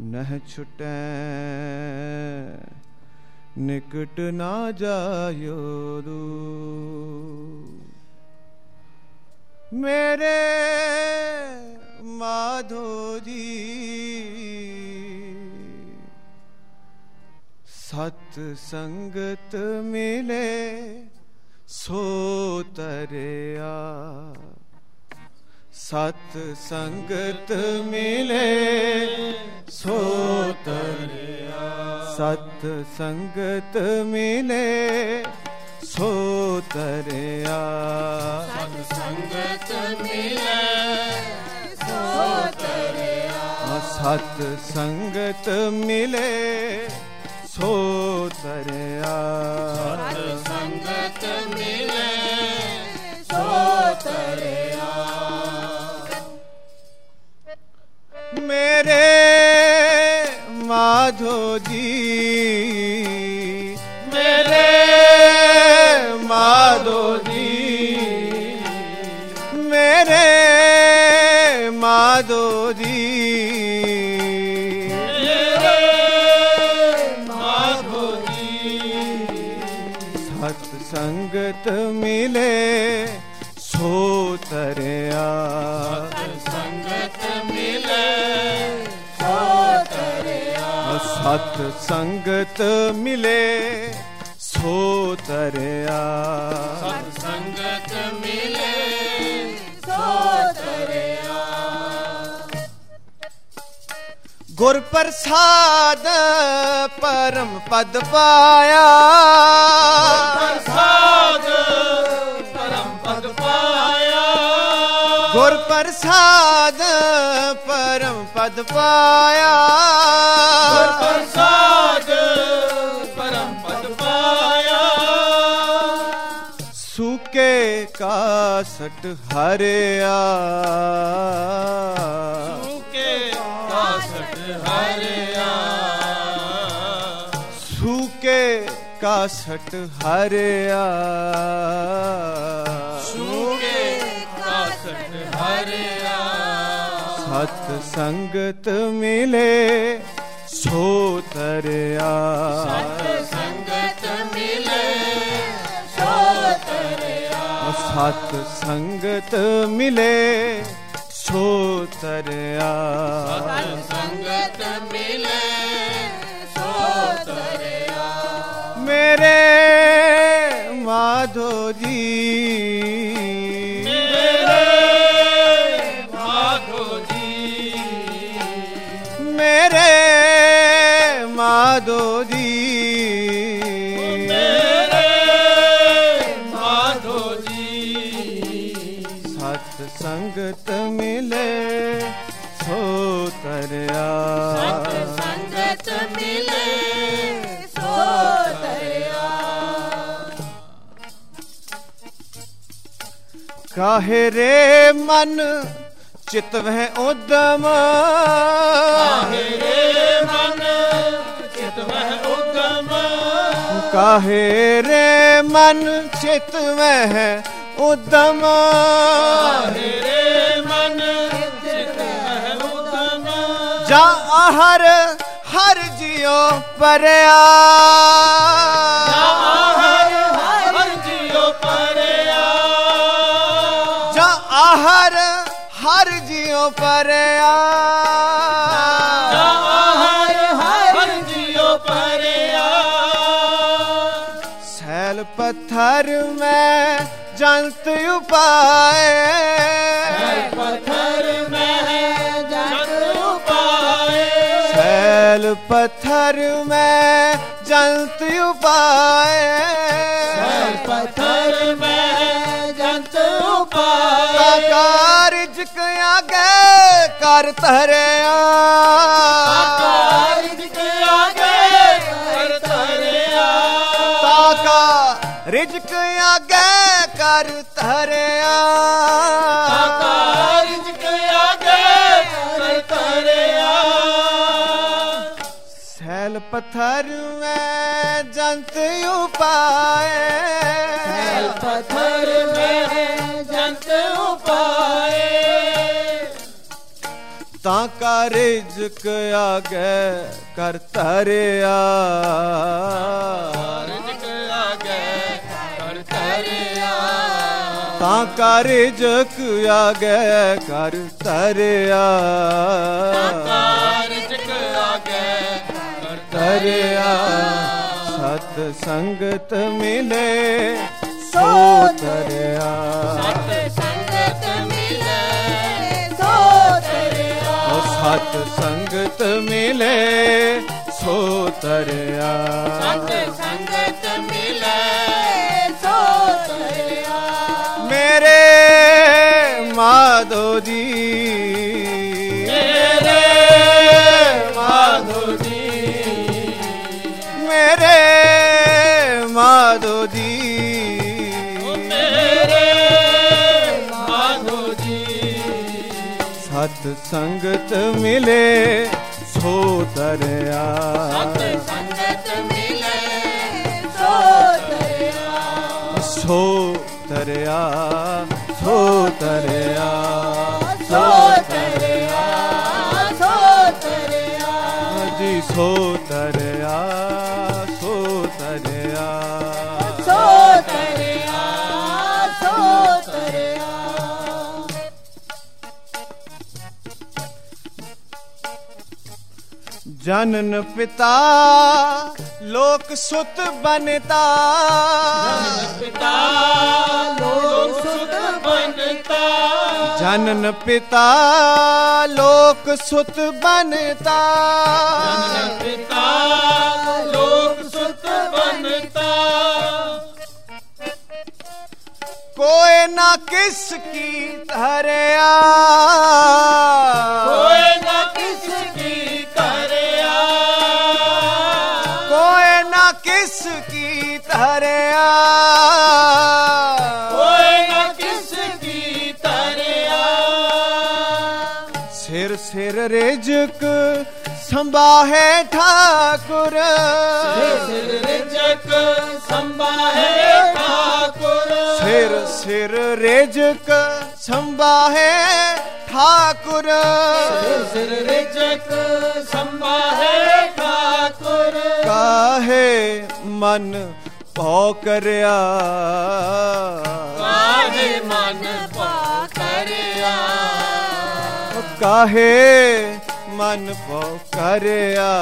नह छुटै निकट ना जायो दूर। मेरे माधो जी सत संगत मिले सो तरिया। सत संगत मिले सो तरिया। सत संगत मिले सो तरिया। सत संगत मिले सो तरिया। सत संगत मिले सो तरिया। सत संगत मिले सो तरिया। मेरे माधो जी मेरे माधो जी मेरे माधो जी मेरे माधो जी। सत संगत मिले सो तरिया। सत संगत मिले सो तरिया। सत संगत मिले सो तरिया। सत संगत मिले सो तरिया। गुर प्रसाद परम पद पाया। प्रसाद परम पद पाया। गुर प्रसाद परम पद पाया। गुर प्रसाद परम पद पाया। सूके कासट हरिया। सूके कासट हरिया। सूके कासट हरिया। सूके कासट हरिया। सत संगत मिले सो तरिया। सत संगत मिले सो तरिया। सत संगत मिले सो तरिया। सत संगत मिले सो तरिया। मेरे माधो जी मेरे माधो जी। मेरे माधो जी मेरे माधो जी। सत संगत मिले सो तरिया। सत संगत मिले सो तरिया। काहे रे मन चित वह उद्दम। काहे रे मन चित वह उद्दम। काहे रे मन चित वह उद्दम। काहे रे मन चित वह उद्दम। जा हर हर जियो परया। हर हर जियो परया। जा हर हर जियो परया। हर हर जियो परया। सैल पत्थर में जंत उपाय। पत्थर में जंत उपाय। सैल पत्थर में जंत उपाय। पत्थर में जंत उपाय। कारज आगे कर तरिया। कारज आगे कर तरिया। ताका रिजक आगे कर तरिया। कारज आगे कर तरिया। सैल पत्थर में जंत उपाय। पत्थर में जंत उपाय। ਤਾਂ ਕਾ ਰਿਜ਼ਕ ਆਗੇ ਕਰ ਧਰਿਆ, ਰਿਜ਼ਕ ਆਗੇ ਕਰ ਧਰਿਆ, ਤਾਂ ਕਾ ਰਿਜ਼ਕ ਆਗੇ ਕਰ ਧਰਿਆ, ਤਾਂ ਕਾ ਰਿਜ਼ਕ ਆਗੇ ਕਰ ਧਰਿਆ। ਸਤ ਸੰਗਤ ਮਿਲੇ ਸੋ ਧਰਿਆ, ਸਤ ਸੰਗਤ ਮਿਲੇ ਸੋ ਧਰਿਆ, ਸਤ ਸੰਗਤ ਮਿਲੇ ਸੋ ਧਰਿਆ, ਸਤ ਸੰਗਤ ਮਿਲੇ ਸੋ ਧਰਿਆ। ਮੇਰੇ ਮਾਧੋ ਜੀ, ਮੇਰੇ ਮਾਧੋ ਜੀ, ਮੇਰੇ ਮਾਧੋ ਜੀ, ਮੇਰੇ ਮਾਧੋ ਜੀ। ਸਤ ਸੰਗਤ ਮਿਲੇ ਸੋ ਧਰਿਆ, ਸਤ ਸੰਗਤ ਮਿਲੇ ਸੋ ਧਰਿਆ, ਸੋ ਧਰਿਆ, ਸੋ ਧਰਿਆ, ਸੋ ਧਰਿਆ, ਸੋ ਧਰਿਆ, ਜੀ ਸੋ ਧਰਿਆ, ਸੋ ਧਰਿਆ, ਸੋ ਧਰਿਆ, ਸੋ ਧਰਿਆ। ਜਨਨ ਪਿਤਾ ਲੋਕ ਸੁਤ ਬਨਤਾ, ਪਿਤਾ ਲੋਕ ਸੁਤ ਬਣਤਾ, ਜਨਨ ਪਿਤਾ ਲੋਕ ਸੁਤ ਬਨਤਾ, ਪਿਤਾ ਲੋਕ ਸੁਤ ਬਣਤਾ, ਕੋਏ ਨਾ ਕਿਸ ਕੀ ਧਰਿਆ, ਕੋਏ ਨਾ ਕਿਸ ਕੀ ਧਰਿਆ, ਕੋਏ ਨਾ ਕਿਸ ਕੀ ਧਰਿਆ, ਕੋਏ ਨਾ ਕਿਸ ਕੀ ਧਰਿਆ, ਸਿਰ ਸਿਰ ਰਿਜਕ ਸੰਭਾਹੇ ਠਾਕੁਰ, ਸਿਰ ਰਿਜਕ ਸੰਭਾਹੇ ਠਾਕੁਰ, ਸਿਰ ਸਿਰ ਰਿਜਕ ਸੰਭਾਹੇ ਠਾਕੁਰ, ਸਿਰ ਰਿਜਕ ਸੰਭਾਹੇ ਠਾਕੁਰ, ਕਾਹੇ ਮਨ ਭਉ ਕਰਿਆ, ਕਾਹੇ ਮਨ ਪਾ ਕਰਿਆ, ਕਾਹੇ ਮਨ ਭਉ ਕਰਿਆ,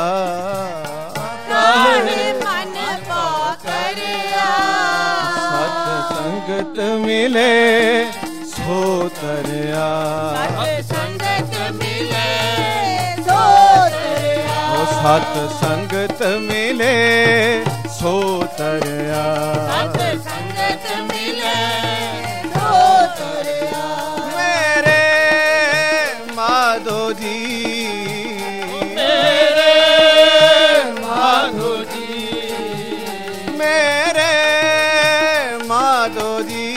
ਕਾਹੇ ਮਨ ਪਾ ਕਰਿਆ, ਸਤ ਸੰਗਤ ਮਿਲੇ ਸੋ ਧਰਿਆ, ਸਤ ਸੰਗਤ ਮਿਲੇ ਸੋ ਧਰਿਆ, ਸਤ ਸੰਗਤ ਮਿਲੇ ਸੋ ਧਰਿਆ, ਸਤ ਸੰਗਤ ਮਿਲੇ ਸੋ ਧਰਿਆ। ਮੇਰੇ ਮਾਧੋ ਜੀ, ਮੇਰੇ ਮਾਧੋ ਜੀ, ਮੇਰੇ ਮਾਧੋ ਜੀ,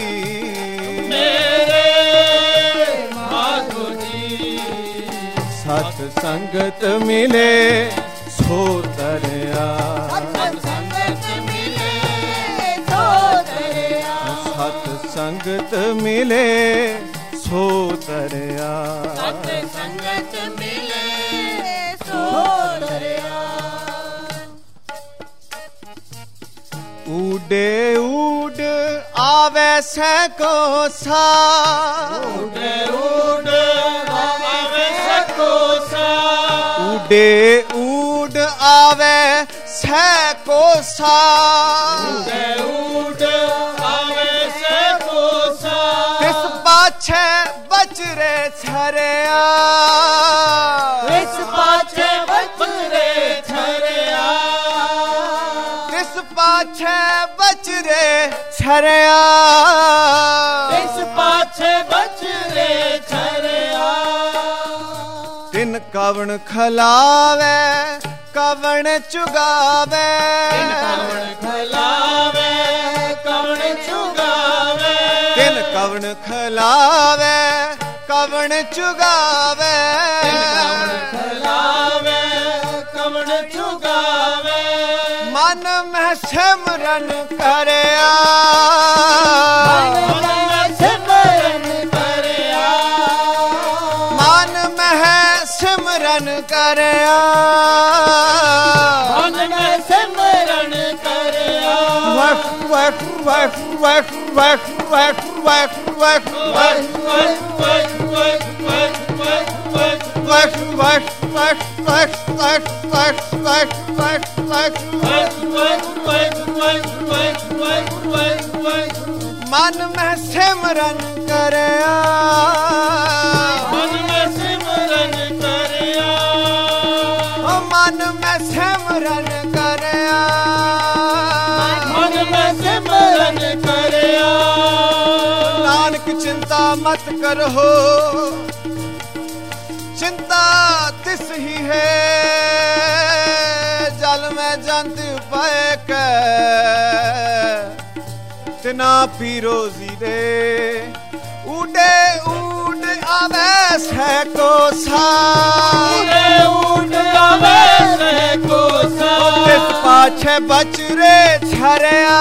ਮੇਰੇ ਮਾਧੋ ਜੀ, ਸਤ ਸੰਗਤ ਮਿਲੇ ਸੋ ਧਰਿਆ, ਸਤ ਸੰਗਤ ਮਿਲੇ ਸੋ ਧਰਿਆ, ਸਤ ਸੰਗਤ ਮਿਲੇ ਸੋ ਧਰਿਆ, ਸਤ ਸੰਗਤ ਮਿਲੇ ਸੋ ਧਰਿਆ। ਊਡੇ ਊਡ ਆਵੇ ਸੈਕੋ ਸਾ, ਉਡੇ ਉਡ ਆਵੇ ਸਕੋ ਸਾ, ਊਡੇ ਊਡ ਆਵੇ ਸੈਕੋ ਸਾ, ਉਡੇ ਉਡ ਆਵੇ ਸਕੋ ਸਾ, ਤਿਸ ਪਾਛੇ ਬਚਰੇ ਛਰਿਆ, ਇਸ ਪਾਛੇ ਬਚਰੇ ਛਰਿਆ, ਤਿਸ ਪਾਛੇ ਬਚਰੇ ਛਰਿਆ, ਇਸ ਪਾਛੇ ਬਚਰੇ ਛਰਿਆ, ਤਿਨ ਕਵਣ ਖਲਾਵੇ ਕਵਣ ਚੁਗਾਵੇ, ਕਵਣ ਖਲਾਵੇ ਕਵਣ ਚੁਗਾਵੇ, ਤਿਨ ਕਵਣ ਖਲਾਵੇ ਕਵਣ ਚੁਗਾਵੇ, ਕਵਣ ਖਲਾਵੇ ਕਵਣ ਚੁਗਾਵੇ, ਮਨ ਮਹਿ ਸਿਮਰਨ ਕਰਿਆ, ਮਨ ਮੈਂ ਸਿਮਰਨ ਕਰਿਆ, ਮਨ ਕਰਿਆ ਮਨ ਮੈਂ ਸਿਮਰਨ ਕਰਿਆ ਵਾਹਿਗੁਰੂ ਵਾਹਿਗੁਰੂ ਵਾਹਿਗੁਰੂ ਵਾਹਿਗੁਰੂ ਵਾਹਿਗੁਰੂ ਮਨ ਮੈਂ ਸਿਮਰਨ ਕਰਿਆ ਮਨ ਮੈਂ ਸਿਮਰਨ ਕਰਿਆ ਮਨ ਮੈਂ ਸਿਮਰਨ ਕਰਿਆ ਮਨ ਮੈਂ ਸਿਮਰਨ ਕਰਿਆ ਨਾਨਕ ਚਿੰਤਾ ਮਤ ਕਰੋ चिंता तिस ही है जल में जंत पाए के तिना पीरो जीरे उड़े उड़ आवे से को सा उड़ आवे से को सा तिस पाछे बचरे छरिया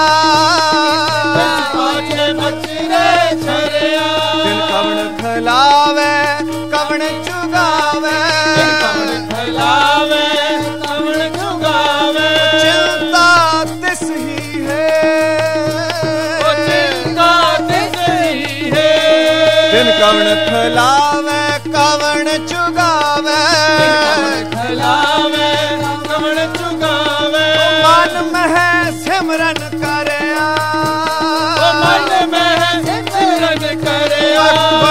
पाछे बचरे छरिया दिल कवण खलावे कवण चुगावे कवण खलावे कवण चुगावे चिंता तिस ही है चिंता तिस ही है दिन कवण खलावे कवण चुगावे खलावे कवण चुगावे मन में सिमरन करिया मन में सिमरन करिया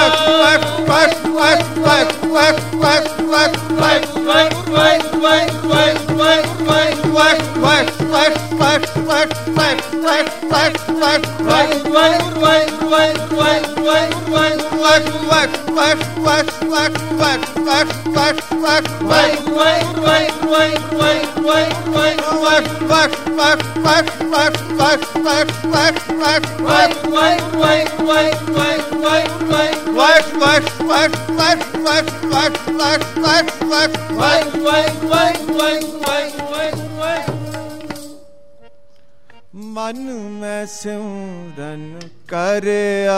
मन में सिमरन करिया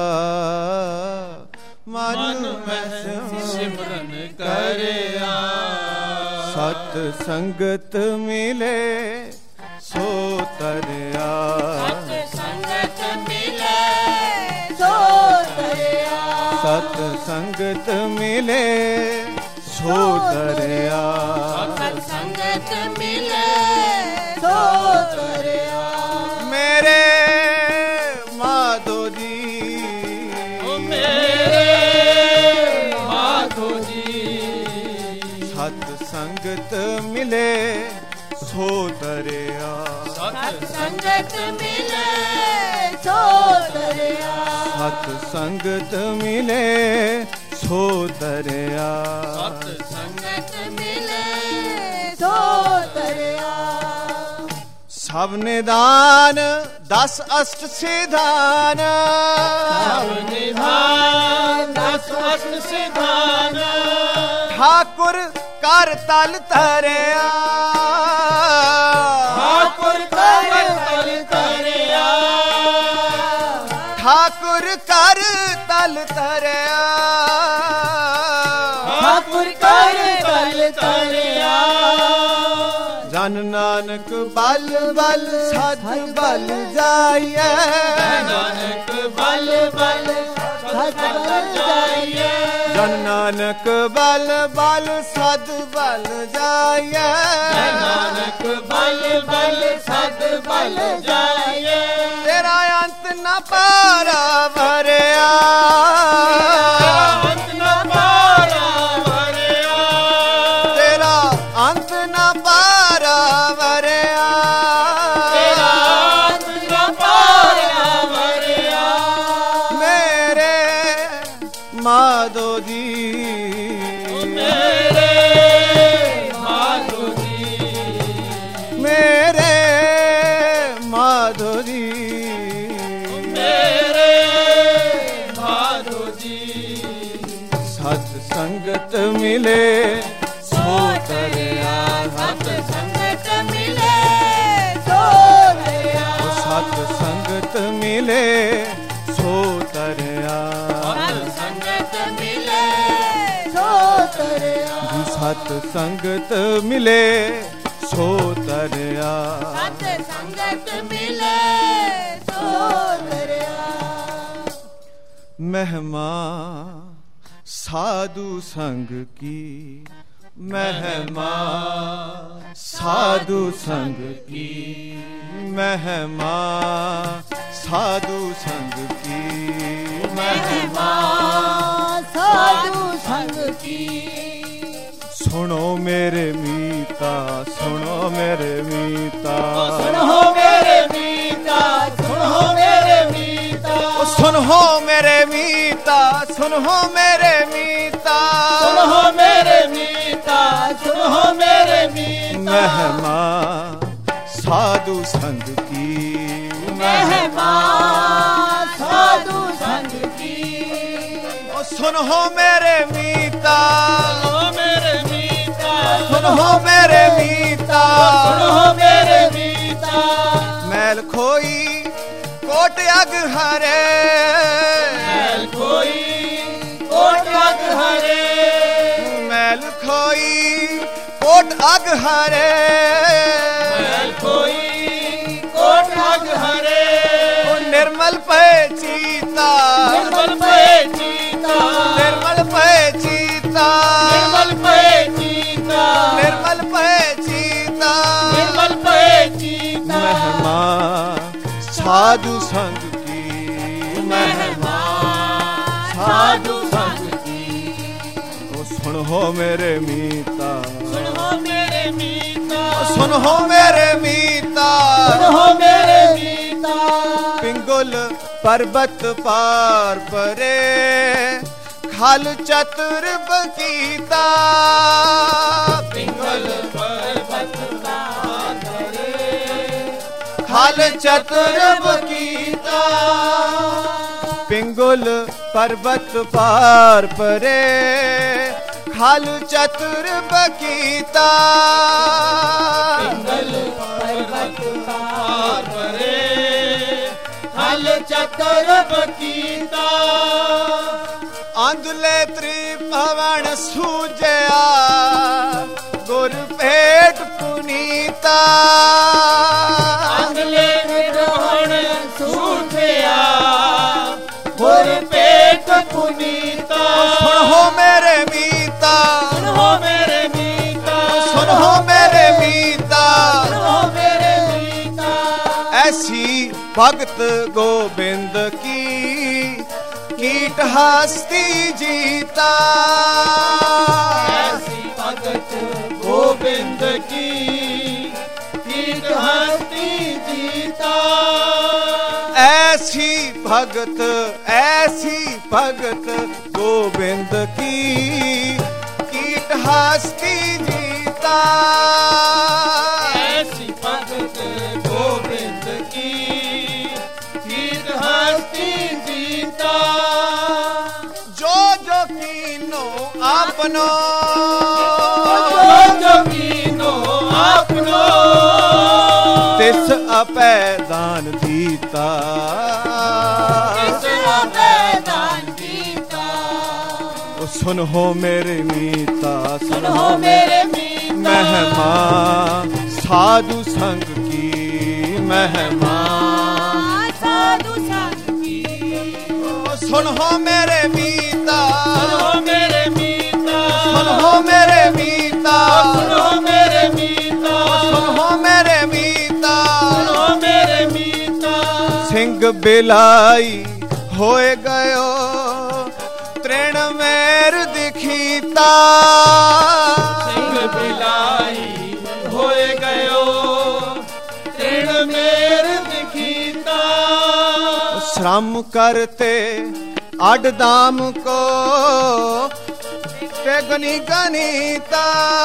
मन में सिमरन करिया सत संगत मिले सो तरिया सत संगत मिले सो तरिया सत संगत मिले सो तरिया सत संगत मिले सो तरिया मेरे माधो जी मेरे माधो जी सत संगत मिले सो तरिया सत संगत मिले सो तरिया सत संगत मिले सो तरिया सत संगत मिले सो तरिया सब निदान 10 अष्ट सिधान सब निधान 10 अष्ट सिधान ठाकुर कर तल तरिया ठाकुर कर तल तरिया ठाकुर कर तल तरिया ठाकुर कर तल तरिया जन नानक बल बल सद बल जाइए नानक बल बल सद बल जाइए जन नानक बल बल सद बल जाइए नानक बल बल सद बल जाइए तेरा अंत न पारा भरिया अंत न पारा भरिया तेरा अंत न पारा भरिया तेरा अंत न पारा भरिया मेरे माधो जी मेरे माधो जी मेरे माधो जी मेरे माधो जी सत संगत मिले सो तरिया सत संगत मिले सो तरिया सत संगत मिले सो तरिया सत संगत मिले सो तरिया सत सत संगत मिले सो तरिया, सत संगत मिले सो तरिया। महिमा साधु संग की, महिमा साधु संग की, महिमा साधु संग की, महिमा साधु संग की। सुनो मेरे मीता, सुनो मेरे मीता, सुनो मेरे मीता, सुनो मेरे मीता, सुनो मेरे मीता, सुनो मेरे मीता, सुनो मेरे मीता, सुनो मेरे मीता। महिमा साधु संग की, महिमा साधु संग की। सुनो मेरे मीता, सुनो मेरे मीता, सुनो मेरे मीता, सुनो मेरे मीता। मैल खोई कोट अग हरे, मैल कोई कोट अग हरे, मैल खोई कोट अग हरे, मैल कोई कोट अग हरे। निर्मल पे चीता, निर्मल पे चीता, निर्मल पे चीता, निर्मल पे चीता, निर्मल पे चीता, निर्मल पे चीता। महिमा साधु संग की, महिमा साधु संग की। ओ सुनो मेरे मीता, सुनो मेरे मीता, सुनो मेरे मीता, सुनो मेरे मीता। पिंगुल पर्वत पार परे खाल चतुर बकीता, पिंगल पर्वत पार परे, खाल चतुर बकीता, पिंगुल पर्वत पार परे खाल चतुर बकीता, पिंगल पर्वत पार परे हल चतर बकीता। आंदुले त्रिभुवन सूजया गुर भेट पुनीता, आंगले ग्रहण सूझया गुर पेट पुनीता। सुनो मेरे मीता, सुनो मेरे मीता, सुनो मेरे मीता, सुनो मेरे मीता। ऐसी भगत गोविंद की कीट हस्ती जीता, ऐसी भगत गोविंद की कीट हस्ती जीता। ऐसी भगत गोविंद की कीट हस्ती जीता, ऐसी भगत गोविंद की कीट हस्ती जीता। जो जो कीनो अपनो, जो कीनो आपनो, तिस अपैदान दीता, इस अपैदान दीता। ओ सुनो मेरे मीता, सुनो मेरे मीता, महिमा साधु संग की, महिमा साधु संग की। ओ सुनो मेरे मीता, सुनो मेरे मीता, सुनो मेरे मीता, सुनो मेरे मीता, सुनो मेरे मीता, सुनो मेरे मीता। सिंह बिलाई होए गयो तृण मेर दिखीता, सिंह बिलाई होए गयो तृण मेर दिखीता। श्रम करते अड दाम को ते गनी गनीता,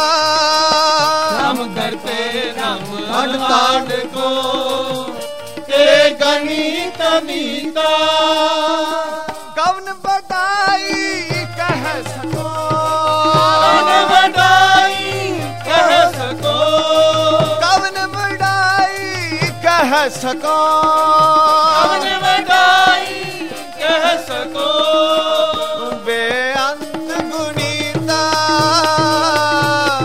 हम करते राम अडताड अडताड को ते गणित नीता। कवन बटाई कह सको, कवन बड़ाई कह सको, कवन बटाई कह सको, कवन बड़ाई कह सको। बेअंत गुनीता,